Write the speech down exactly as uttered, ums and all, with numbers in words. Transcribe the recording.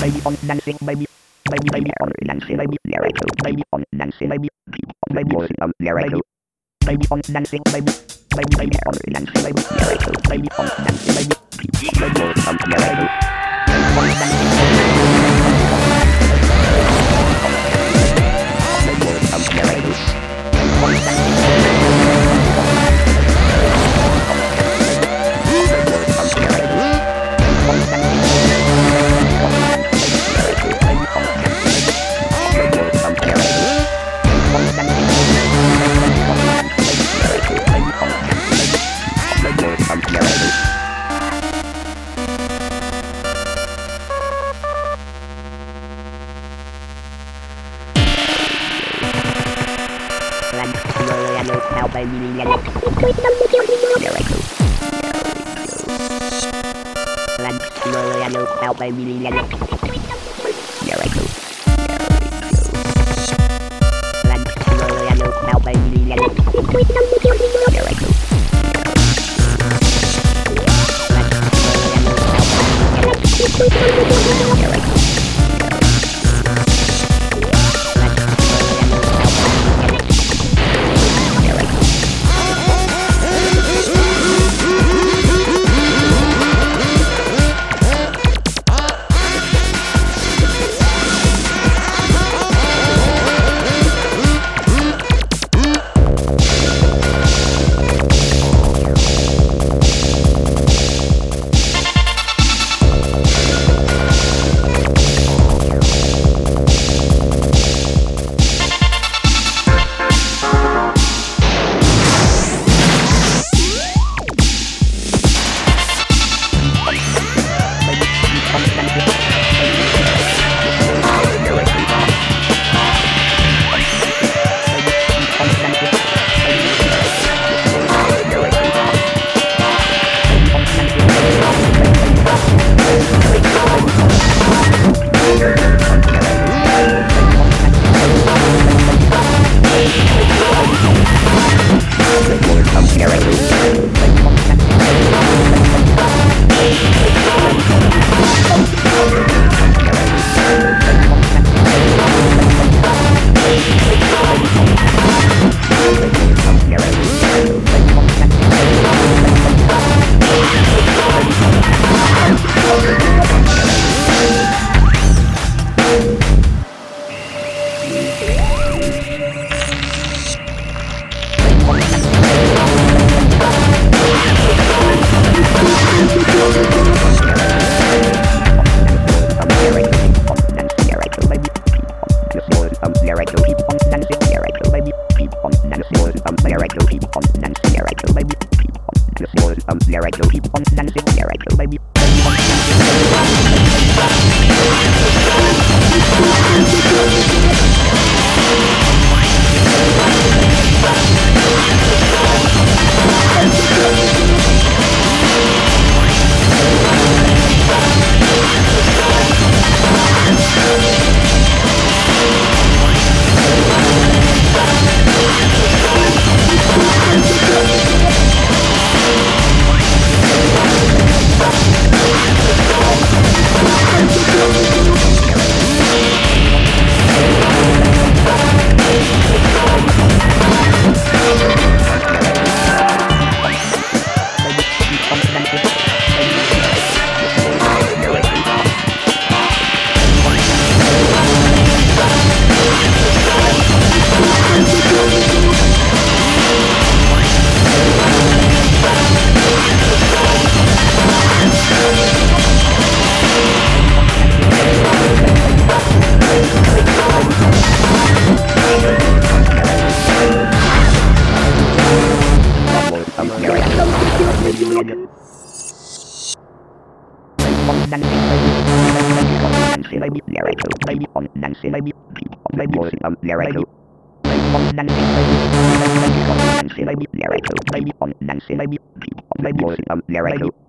baby on dancing, baby, baby, baby on dancing, baby, lyrical, baby on dancing, baby, baby on lyrical, baby on dancing, baby, baby, baby on dancing, baby, lyrical, baby on dancing, baby, baby on lyrical, on dancing, baby on lyrical, on now baby yellow lyrical land yellow now baby yellow lyrical land yellow now baby yellow lyrical baby lyrical baby on dancing baby baby on lyrical on dancing baby baby on dancing baby lyrical baby on dancing baby baby on lyrical